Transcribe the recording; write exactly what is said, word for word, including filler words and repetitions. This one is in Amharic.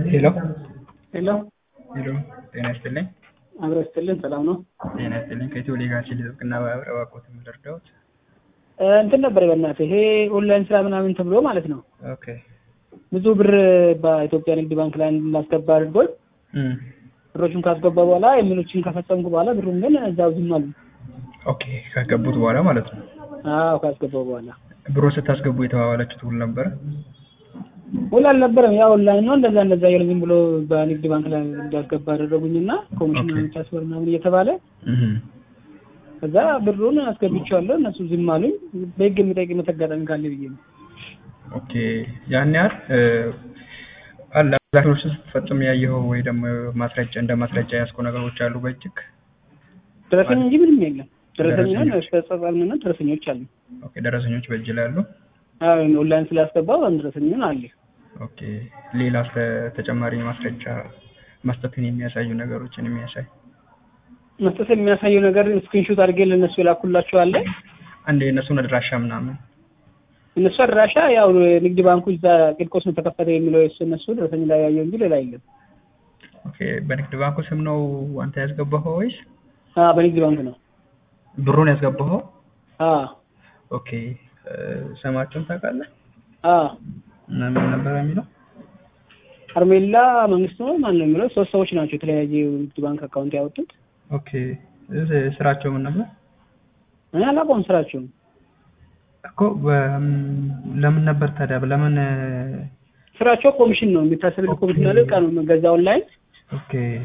ሄሎ ሄሎ ሄሎ ጤና ይስጥልኝ። አብሮ ይስጥልን። ሰላም ነው? ጤና ይስጥልኝ። ከኢትዮ ሌጋሲ ልጥብቅና ባቆት የምደርዳውት እንትን ነበር በእናትህ ይሄ ኦንላይን ስራ ምናምን ተብሎ ማለት ነው። ኦኬ ብዙ ብር በኢትዮጵያ ንግድ ባንክ ላይ እንዳስገባ አድርጎኝ እም ብሮቹን ካስገባ በኋላ የሚሉችን ከፈጸምኩ በኋላ ብሩን ግን እዛው ዝም አሉ። ኦኬ ካስገቡት በኋላ ማለት ነው። አዎ ካስገባው በኋላ ብሮ ስታስገቡ የተባባላችሁት ውል ነበር? ውል አልነበረም። ያው ኦንላይን ነው እንደዛ እንደዛ ይል ዝም ብሎ በንግድ ባንክ ላይ እንዳስገባ አደረጉኝና ኮሚሽን ታስበር ምናምን እየተባለ እህ ከዛ ብሩን አስገብቻለሁ እነሱ ዝም አሉኝ። በህግ የሚጠይቅ መተጋጣሚ ካለ ብዬ ነው። ኦኬ ያን ያህል አላ ዛሬዎች ስትፈጽም ያየኸው ወይ ደግሞ ማስረጃ እንደ ማስረጃ ያስቆ ነገሮች አሉ በእጅግ ደረሰኝ እንጂ ምንም የለም። ደረሰኝ ነው ተጻጻፍንና ደረሰኞች አሉ። ኦኬ ደረሰኞች በእጅ ላይ አሉ? አዎ ኦንላይን ስላስገባው አንድ ደረሰኝ አለ። ኦኬ ሌላ ተጨማሪ ማስረጃ መስጠትን የሚያሳዩ ነገሮችን የሚያሳይ መስጠት የሚያሳዩ ነገር ስክሪንሾት አድርጌ ለነሱ የላኩላቸው አለ። አንዴ እነሱን አድራሻ ምናምን እነሱ አድራሻ ያው ንግድ ባንኩ እዛ ቂርቆስ ነው ተከፈተ የሚለው እነሱ ደረሰኝ ላይ ያየው እንጂ ሌላ የለም። ኦኬ በንግድ ባንኩ ስም ነው አንተ ያስገባኸው ወይስ? አዎ በንግድ ባንክ ነው ብሩን ያስገባኸው? አዎ ኦኬ ስማቸውን ታውቃለህ? አዎ ምን ነበር የሚለው? አርሜላ መንግስቱ ነው ማን ነው የሚለው? ሶስት ሰዎች ናቸው የተለያየ ንግድ ባንክ አካውንት ያወጡት። ኦኬ ስራቸው ምን ነበር? እኔ አላውቀውም ስራቸውን እኮ ለምን ነበር ታዲያ ለምን ስራቸው ኮሚሽን ነው የሚታሰበው ኮሚሽን አለ ቃ ነው መገዛው ኦንላይን። ኦኬ